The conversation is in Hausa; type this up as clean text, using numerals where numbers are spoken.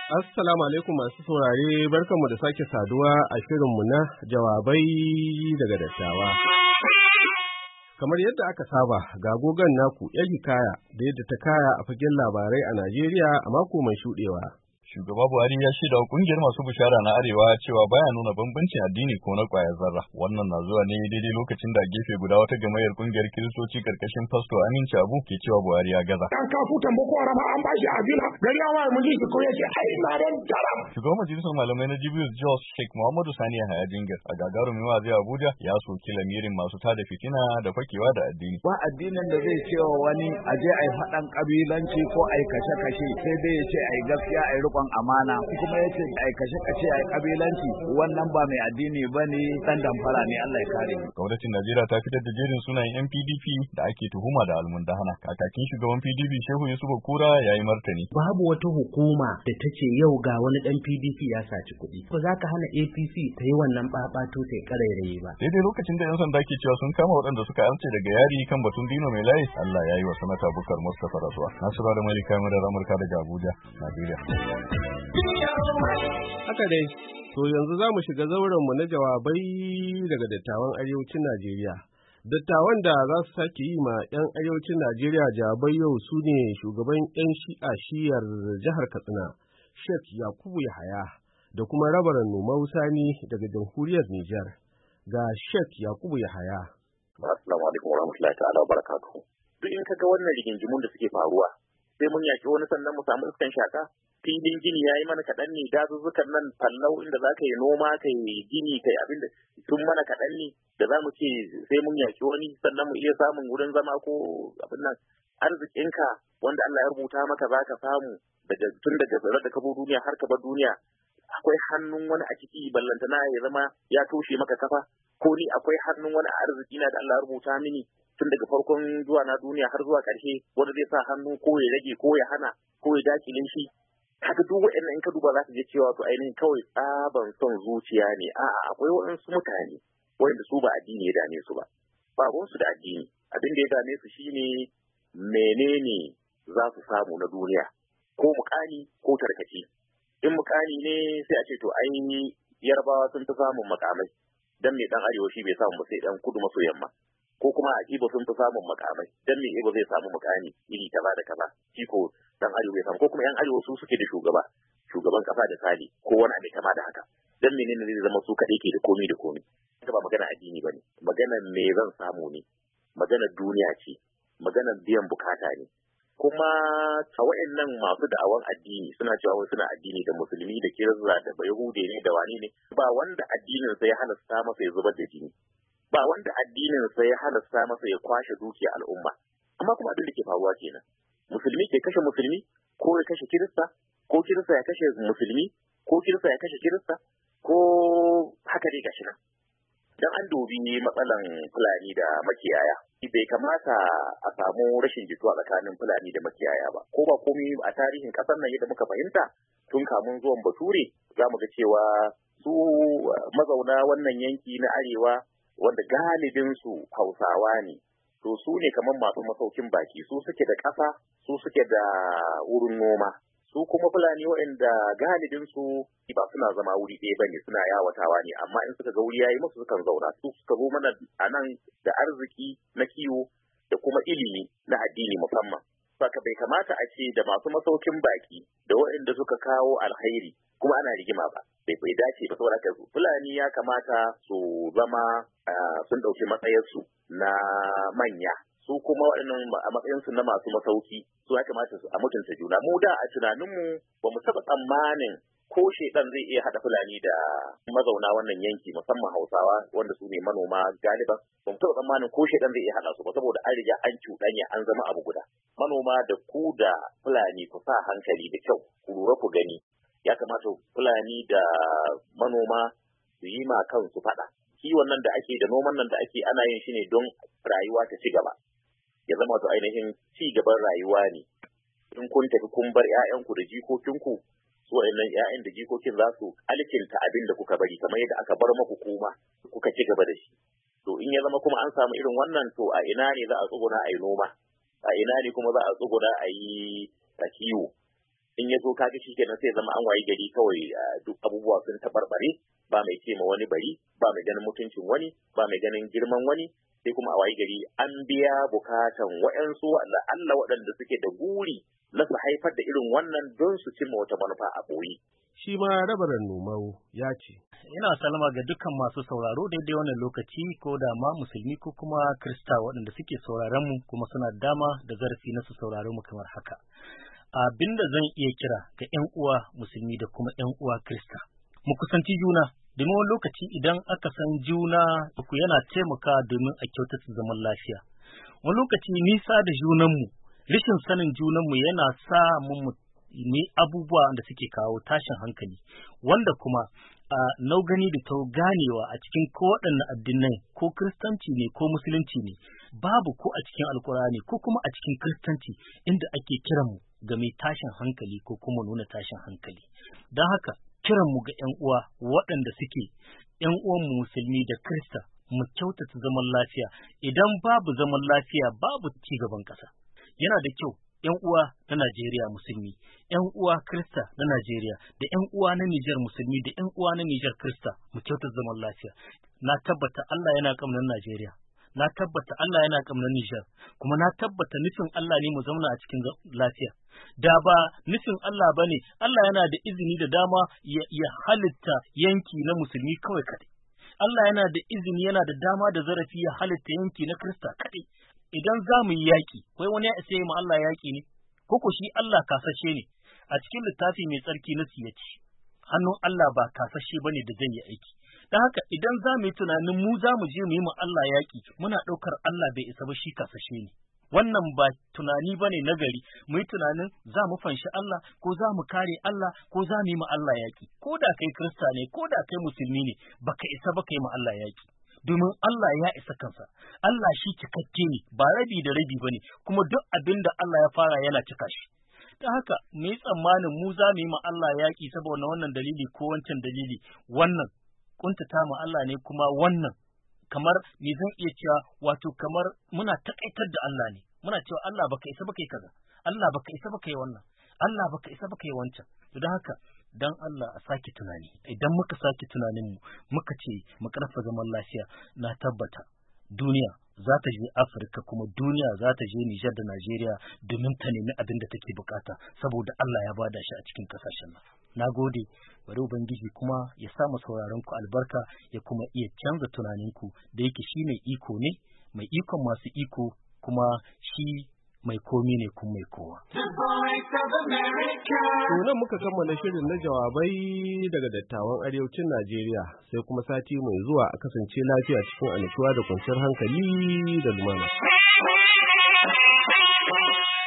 Assalamu alaikum masu saurare, barkanmu da sake saduwa a shirinmu na jawabai daga dattawa. Kamar yadda aka saba, ga gogon naku ‘yan hikaya da yadda ta kaya a fagen labarai a Najeriya a mako mai shuɗewa. Shugaba Buhari ya shaida wa kungiyar masu bishara na Arewa cewa baya nuna bambancin addini ko na kwayar zarra. Wannan na zuwa ne daidai lokacin da gefe guda wata gamayyar kungiyar Kiristoci karkashin Fasto Aminci Abu ke cewa Buhari ya gaza. Dan kafutan Boko Haram an bashi abila gari ya waye mun ji ko yace ai na dan daram. Shugaban majalisar malamai na Jibius Jos Sheikh Muhammadu Sani Yahaya Jingir a gagarumin wazi Abuja ya soki lamirin masu tada fitina da fakewa da addini. Ba addinin da zai cewa wani aje ai faɗan kabilanci ko ai kashe-kashe sai dai ya ce ai gaskiya ai amana kuma yace ai kashe ai kabilanci wannan ba mai addini bane dan damfara ne Allah ya kare mu. Gwamnatin Najeriya ta fitar da jerin sunayen NPDP da ake tuhuma da almundahana. Kakakin shugaban PDP Shehu Yusufu Kura yayi martani. Babu wata hukuma da tace yau ga wani dan PDP ya saci kuɗi. Ba za ka hana APC ta yi wannan babato ta karairaye ba. Daidai lokacin da 'yan sanda ke cewa sun kama waɗanda suka arce daga yari kan batun Dino mai layi, Allah ya yi wa sanata Bukar Mustapha rasuwa. Nasiru da Malika Murar Amurka daga Abuja, Najeriya. Haka dai, to yanzu za mu shiga zaurenmu na jawabai daga dattawan arewacin Najeriya. Dattawan da za su sake yi ma 'yan arewacin Najeriya jawabai yau su ne shugaban 'yan shi'a shiyar jihar Katsina, Sheikh Yakubu Yahaya, da kuma rabaran Nomau Sani daga jamhuriyar Nijar. Ga Sheikh Yakubu Yahaya. Assalamu alaikum warahmatullahi ta'ala wabarakatuh. Duk in kaga wannan rigingimun da suke faruwa, sai mun yaki wani sannan mu samu iskan shaka. Filin gini ya yi mana kaɗan ne, dazuzzukan nan fallau inda za ka yi noma ka yi gini ka yi abin da tun mana kaɗan ne da za mu ce sai mun yaki wani sannan mu iya samun wurin zama ko abin nan arzikinka wanda Allah ya rubuta maka za ka samu tun daga tsirrar da ka bar duniya har ka bar duniya akwai hannun wani a ciki ballantana ya zama ya toshe maka kafa ko ni akwai hannun wani arziki na da Allah ya rubuta mini tun daga farkon zuwa na duniya har zuwa ƙarshe wanda zai sa hannu ko ya rage ko ya hana ko ya dakile shi. Kaga duk waɗannan in ka duba za ka je cewa to ainihin kawai tsaban son zuciya ne, a'a akwai waɗansu mutane wanda su ba addini ya dame su ba su da addini, abin da ya dame su shine menene za su samu na duniya ko mukami ko tarkace. In mukami ne sai a ce to ai Yarbawa sun fi samun makamai dan me dan arewa shi bai samu ba sai dan kudu maso yamma, ko kuma a Ibo sun fi samun makamai dan me Ibo zai samu mukami iri kaza da kaza shi ko dan arewa bai samu, ko kuma yan arewa su suke da shugaban kasa da sali ko wani abu kama da haka dan menene zai zama su kadai ke da komai da komai. Ita ba magana addini bane, magana me zan samu ne, magana duniya ce, magana biyan bukata ne. Kuma a wa'annan masu da'awan addini suna cewa suna addini da musulmi da kirista da bayahude ne da wani ne, ba wanda addinin sa ya halasta masa ya zubar da jini, ba wanda addinin sa ya halasta masa ya kwashe dukiya al'umma. Amma kuma abin da ke faruwa kenan, musulmi ke kashe musulmi ko ya kashe kirista ko kirista ya kashe musulmi ko kirista ya kashe kirista ko haka dai gashi nan. Dan an dubi matsalan Fulani da makiyaya, bai kamata a samu rashin jituwa tsakanin Fulani da makiyaya ba. Ko ba komai a tarihin ƙasar nan yadda muka fahimta tun kamun zuwan Bature za mu ga cewa su mazauna wannan yanki na arewa wanda galibin su Hausawa ne, to su ne kamar masu masaukin baki, su suke da ƙasa, su suke da wurin noma. Su kuma Fulani waɗanda galibin su ba suna zama wuri ɗaya bane, suna yawatawa ne, amma in suka ga wuri yayi musu sukan zauna. Su suka zo mana a nan da arziki na kiwo da kuma ilimi na addini musamman. Saka bai kamata a ce da masu masaukin baki da waɗanda suka kawo alkhairi kuma ana rigima ba. Bai dace ba, saboda haka Fulani ya kamata su zama sun ɗauki matsayarsu na manya. Su kuma waɗannan a matsayinsu na masu masauki su ya kamata a mutunta juna. Mu da a tunaninmu ba mu taɓa tsammanin ko shedan zai iya haɗa Fulani da mazauna wannan yanki musamman Hausawa wanda su ne manoma galiban. Ba mu taɓa tsammanin ko shedan zai iya haɗa su ba saboda an riga an cuɗanya an zama abu guda. Manoma da ku da Fulani ku sa hankali da kyau, ku lura ku gani. Ya kamata Fulani da manoma su yi ma kansu faɗa. Kiwon nan da ake da noman nan da ake ana yin shi ne don rayuwa ta ci gaba. Ya zama wato ainihin ci gaban rayuwa ne. In kun tafi kun bar 'ya'yanku da jikokinku, su wa'annan 'ya'yan da jikokin za su alkinta abin da kuka bari kamar yadda aka bar maku kuma kuka ci gaba da shi. To in ya zama kuma an samu irin wannan, to a ina ne za a tsuguna a yi noma, a ina ne kuma za a tsuguna a yi kiwo. in ya zo kaga shi kenan sai zama an wayi gari kawai duk abubuwa sun tabarbare, ba mai ce ma wani bari, ba mai ganin mutuncin wani, ba mai ganin girman wani, sai kuma a wayi gari an biya bukatan waɗansu Allah waɗanda suke da guri na su haifar da irin wannan don su cimma wata manufa a boye. Shi ma Rabaran Nomau ya ce, ina salama ga dukkan masu sauraro daidai wannan lokaci, ko da ma musulmi ko kuma Kirista waɗanda suke sauraron mu kuma suna dama da zarafi na su sauraro mu kamar haka. Abinda zan iya kira ga 'yan uwa musulmi da kuma 'yan uwa Kirista, mu kusanci juna, domin wani lokaci idan aka san juna ku yana taimaka domin a kyautata zaman lafiya. Wani lokaci nisa da junanmu, rashin sanin junanmu yana sa mu ne abubuwa da suke kawo tashin hankali, wanda kuma nau gani da tau ganewa a cikin ko waɗanne addinai, ko Kiristanci ne ko Musulunci ne, babu ko a cikin Alkur'ani ko kuma a cikin Kiristanci inda ake kiranmu ga mai tashin hankali ko kuma nuna tashin hankali. Don haka kiranmu ga 'yan uwa waɗanda suke 'yan uwanmu Musulmi da Kirista, mu kyautata zaman lafiya. Idan babu zaman lafiya babu ci gaban ƙasa. Yana da kyau 'yan uwa na Najeriya Musulmi, 'yan uwa Kirista na Najeriya, da 'yan uwa na Nijar Musulmi da 'yan uwa na Nijar Kirista mu kyautata zaman lafiya. Na tabbata Allah yana ƙaunar Najeriya, na tabbata Allah yana ƙaunar Nijar, kuma na tabbata nufin Allah ne mu zauna a cikin lafiya. Da ba nufin Allah bane, Allah yana da izini da dama ya halitta yanki na Musulmi kawai kaɗai. Allah yana da izini, yana da dama da zarafi ya halitta yanki na Kirista kaɗai. Idan za mu yi yaƙi, wai wani ya isa yi ma Allah yaƙi ne, koko shi Allah kasashe ne, a cikin littafi mai tsarki na siyaci, hannun Allah ba kasashe ba ne da zai yi aiki. Don haka idan za mu yi tunanin mu za mu je mu yi ma Allah yaƙi, muna ɗaukar Allah bai isa ba, shi kasashe ne. Wannan ba tunani ba ne nagari, mu yi tunanin za mu fanshi Allah, ko za mu kare Allah, ko za mu yi ma Allah yaƙi. Ko da kai Kirista ne, ko da kai Musulmi ne, baka isa ba kai ma Allah yaƙi. Domin Allah ya isa kansa, Allah shi cikakke ne, ba rabi da rabi ba ne, kuma duk abin da Allah ya fara yana cika shi. Ta haka, mu yi tsammanin mu za mu yi ma Allah yaƙi saboda wannan dalili ko wancan dalili, wannan kuntata ma Allah ne, kuma wannan kamar me zan iya cewa wato kamar muna takaitar da Allah ne, muna cewa Allah baka isa baka yi kaza, Allah baka isa baka yi wannan, Allah baka isa baka yi wancan. Don haka dan Allah a sake tunani. Idan muka sake tunaninmu muka ce mu karfa zaman lafiya, na tabbata duniya za ta je Afirka, kuma duniya za ta je Nijar da Najeriya domin ta nemi abin da take bukata, saboda Allah ya bada shi a cikin kasashen nan. Na gode, bari Ubangiji kuma ya sa mu sauraron ku albarka, ya kuma iya canza tunaninku, da yake shi mai iko ne, mai ikon masu iko, kuma shi mai komi ne kuma mai kowa. Nan muka kammala shirin na jawabai daga dattawan arewacin Najeriya, sai kuma sati mai zuwa a kasance lafiya cikin annashuwa da kwanciyar hankali da lumana.